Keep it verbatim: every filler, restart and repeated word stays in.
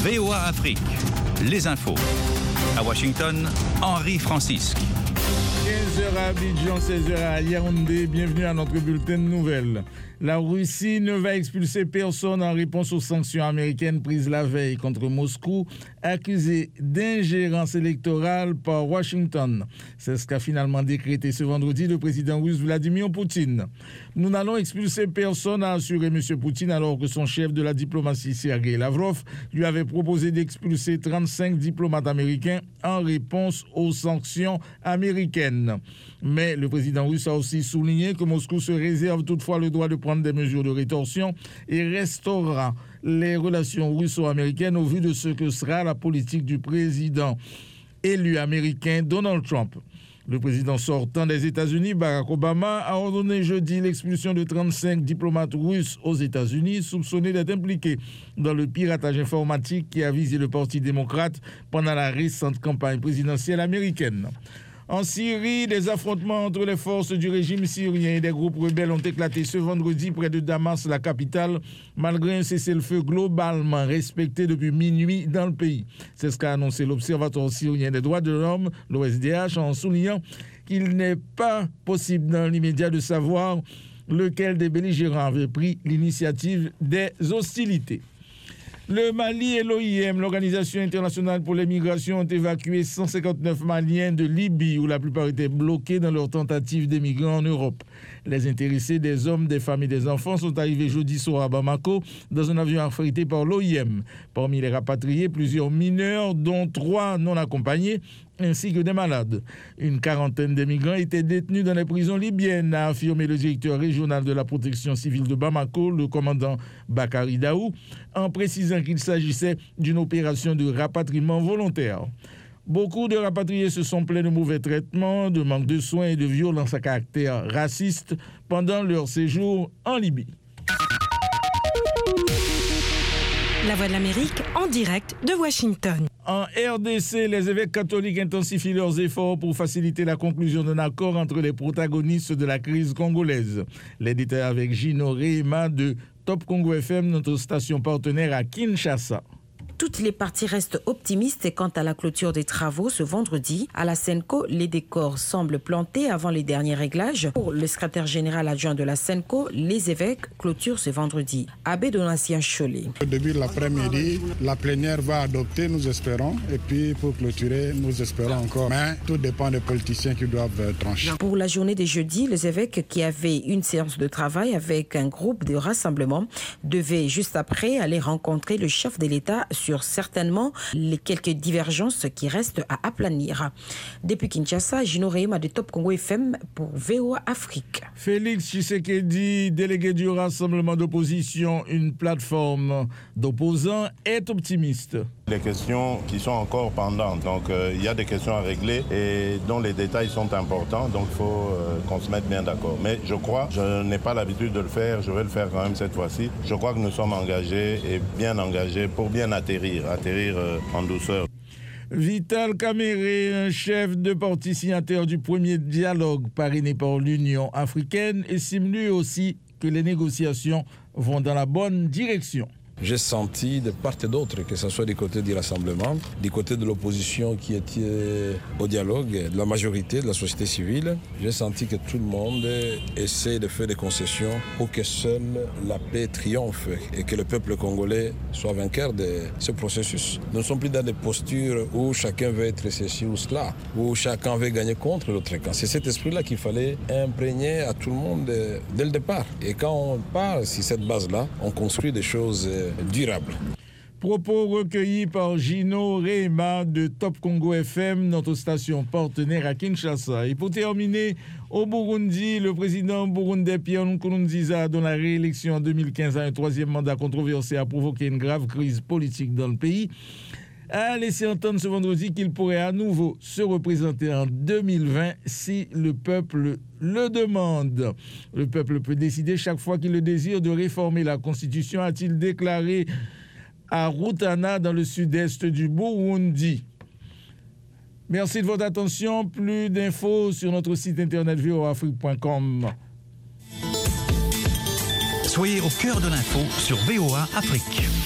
V O A Afrique, les infos. À Washington, Henri Francisque. quinze heures à Abidjan, seize heures à Yaoundé. Bienvenue à notre bulletin de nouvelles. La Russie ne va expulser personne en réponse aux sanctions américaines prises la veille contre Moscou, accusé d'ingérence électorale par Washington. C'est ce qu'a finalement décrété ce vendredi le président russe Vladimir Poutine. Nous n'allons expulser personne, a assuré M. Poutine, alors que son chef de la diplomatie, Sergei Lavrov, lui avait proposé d'expulser trente-cinq diplomates américains en réponse aux sanctions américaines. Mais le président russe a aussi souligné que Moscou se réserve toutefois le droit de prendre des mesures de rétorsion et restaurera les relations russo-américaines au vu de ce que sera la politique du président élu américain Donald Trump. Le président sortant des États-Unis, Barack Obama, a ordonné jeudi l'expulsion de trente-cinq diplomates russes aux États-Unis soupçonnés d'être impliqués dans le piratage informatique qui a visé le Parti démocrate pendant la récente campagne présidentielle américaine. En Syrie, des affrontements entre les forces du régime syrien et des groupes rebelles ont éclaté ce vendredi près de Damas, la capitale, malgré un cessez-le-feu globalement respecté depuis minuit dans le pays. C'est ce qu'a annoncé l'Observatoire syrien des droits de l'homme, l'O S D H, en soulignant qu'il n'est pas possible dans l'immédiat de savoir lequel des belligérants avait pris l'initiative des hostilités. Le Mali et l'O I M, l'Organisation internationale pour les migrations, ont évacué cent cinquante-neuf Maliens de Libye, où la plupart étaient bloqués dans leur tentative d'émigrer en Europe. Les intéressés, des hommes, des femmes et des enfants, sont arrivés jeudi soir à Bamako dans un avion affrété par l'O I M. Parmi les rapatriés, plusieurs mineurs, dont trois non accompagnés, ainsi que des malades. Une quarantaine de migrants étaient détenus dans les prisons libyennes, a affirmé le directeur régional de la protection civile de Bamako, le commandant Bakari Daou, en précisant qu'il s'agissait d'une opération de rapatriement volontaire. Beaucoup de rapatriés se sont plaints de mauvais traitements, de manque de soins et de violences à caractère raciste pendant leur séjour en Libye. La Voix de l'Amérique en direct de Washington. En R D C, les évêques catholiques intensifient leurs efforts pour faciliter la conclusion d'un accord entre les protagonistes de la crise congolaise. Les détails avec Gino Rehema de Top Congo F M, notre station partenaire à Kinshasa. Toutes les parties restent optimistes quant à la clôture des travaux ce vendredi. À la Senco, les décors semblent plantés avant les derniers réglages. Pour le secrétaire général adjoint de la Senco, les évêques clôturent ce vendredi. Abbé Donatien Cholet. Au début de l'après-midi, la plénière va adopter, nous espérons. Et puis pour clôturer, nous espérons encore. Mais tout dépend des politiciens qui doivent trancher. Pour la journée des jeudis, les évêques qui avaient une séance de travail avec un groupe de rassemblement devaient juste après aller rencontrer le chef de l'État sur certainement les quelques divergences qui restent à aplanir. Depuis Kinshasa, Gino Rehema de Top Congo F M pour V O A Afrique. Félix Tshisekedi, délégué du rassemblement d'opposition, une plateforme d'opposants, est optimiste. Les questions qui sont encore pendantes, donc euh, il y a des questions à régler et dont les détails sont importants, donc il faut euh, qu'on se mette bien d'accord. Mais je crois, je n'ai pas l'habitude de le faire, je vais le faire quand même cette fois-ci. Je crois que nous sommes engagés et bien engagés pour bien atterrir, atterrir euh, en douceur. Vital Kamerhe, un chef de parti signataire du premier dialogue parrainé par l'Union africaine, estime lui aussi que les négociations vont dans la bonne direction. J'ai senti de part et d'autre, que ce soit du côté du rassemblement, du côté de l'opposition qui était au dialogue, de la majorité de la société civile, j'ai senti que tout le monde essaie de faire des concessions pour que seule la paix triomphe et que le peuple congolais soit vainqueur de ce processus. Nous ne sommes plus dans des postures où chacun veut être ceci ou cela, où chacun veut gagner contre l'autre camp. C'est cet esprit-là qu'il fallait imprégner à tout le monde dès le départ. Et quand on part sur cette base-là, on construit des choses durable. Propos recueillis par Gino Rehema de Top Congo F M, notre station partenaire à Kinshasa. Et pour terminer, au Burundi, le président burundais Pierre Nkurunziza, dont la réélection en deux mille quinze à un troisième mandat controversé a provoqué une grave crise politique dans le pays, a laissé entendre ce vendredi qu'il pourrait à nouveau se représenter en deux mille vingt si le peuple le demande. Le peuple peut décider chaque fois qu'il le désire de réformer la Constitution, a-t-il déclaré à Rutana, dans le sud-est du Burundi. Merci de votre attention. Plus d'infos sur notre site internet v o a afrique point com. Soyez au cœur de l'info sur V O A Afrique.